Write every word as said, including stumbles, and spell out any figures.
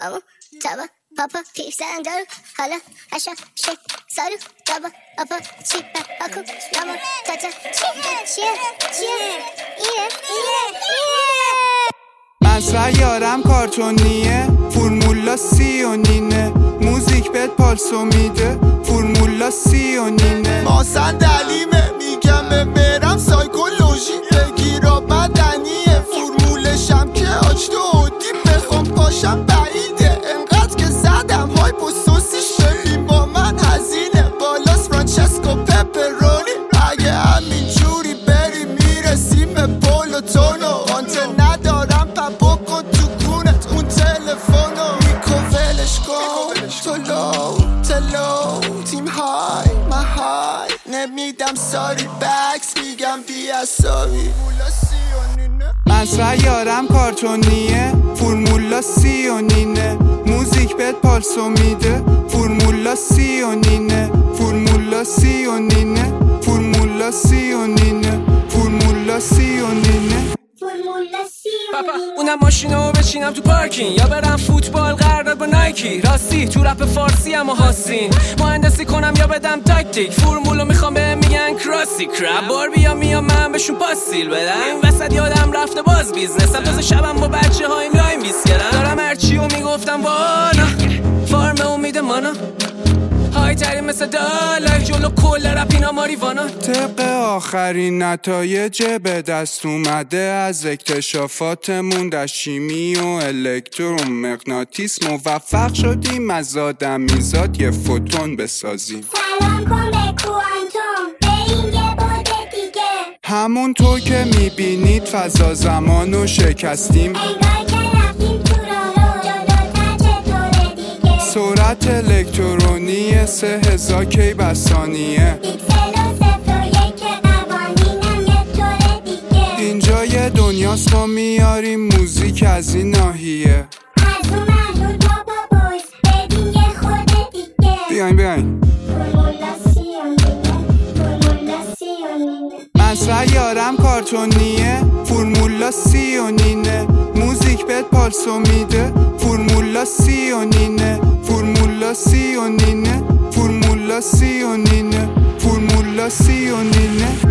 اما تابا پاپا پیرزن دارو حالا اشا شک سارو تابا پاپا چیپا پاکو نامو تاتا چیه چیه چیه ایه ایه ایه من سیارم کارتونیه فرمولا سی و نینه موزیک بهت پالسو میده فرمولا سی و نینه ما صندلیمه میگم برم سایکولوژی بگیرا بدنیه فرمولشم که آجدو هودیم بخوام پاشم بعیده انقدر که زدم های بسوسیش ببین با من هزینه بالاس فرانچسکو پپرونی اگه همین جوری بری میرسیم به پولوتونو آنته ندارم پا بکن تو کونت اون تلفونو میکوولش کن تلو تلو تیم های مهای نمیدم ساری بکس میگم بیا ساری من سیارم کارتونیه فرمولا سی و نینه موزیک بهت پالسو میده فرمولا سی و نینه فرمولا سی و نینه فرمولا سی و نینه فرمولا سی و نینه پاپا اونم ماشینو بچینم تو پارکینگ یا برم فوتبال قرارداد با نایکی راستی تو رپ فارسی هم هاستین مهندسی کنم یا بدم تاکتیک فرمولو میخوام به میگن کراسی کراب بار بیا میام من بهشون پاسیل بدم این وسط یادم رفته باز بیزنسم تازه شبم با بچه هایم لایم بیس کردم دارم هرچیو میگفتم وانا فارم امید مانا های ترین مثل دالای جلو کل رپ اینا ماریوانا طبق آخرین نتایج به دست اومده از اکتشافاتمون در شیمی و الکترومغناطیس موفق شدیم از آدمیزاد یه فوتون بسازیم سلام کن به کوانتوم به این یه بعد دیگه همونطور که میبینید فضا زمانو شکستیم انگار که رفتیم تو راهرو جلوتر چطوره دیگه سرعت الکترونی سه هزار کی بر ثانیه پیکسل و صفر و یک قوانینم یه طوره دیگه اینجا یه دنیاست ما میاریم موزیک از این ناحیه از اون محلول بابا بویز بدین یه خود دیگه بیاین بیاین فرمولا سی و نینه فرمولا سی و نینه من سیارم کارتونیه فرمولا سی و نینه موزیک بهت پالسو میده فرمولا سی و نینه فرمولا سی و نینه فرمولا سی و نینه فرمولا سی و نینه